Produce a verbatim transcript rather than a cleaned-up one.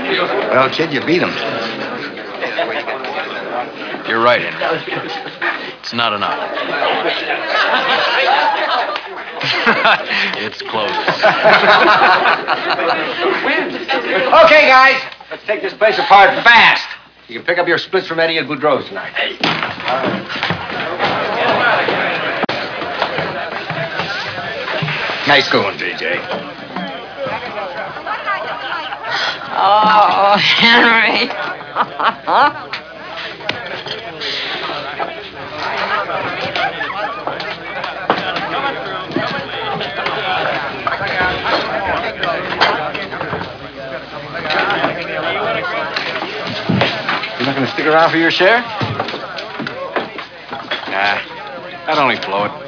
Well, kid, you beat him. You're right, Henry. It's not enough. It's close. Okay, guys, let's take this place apart fast. You can pick up your splits from Eddie at Boudreaux's tonight. Nice going, V J. Oh, Henry. You're not going to stick around for your share? Nah, I'd only blow it.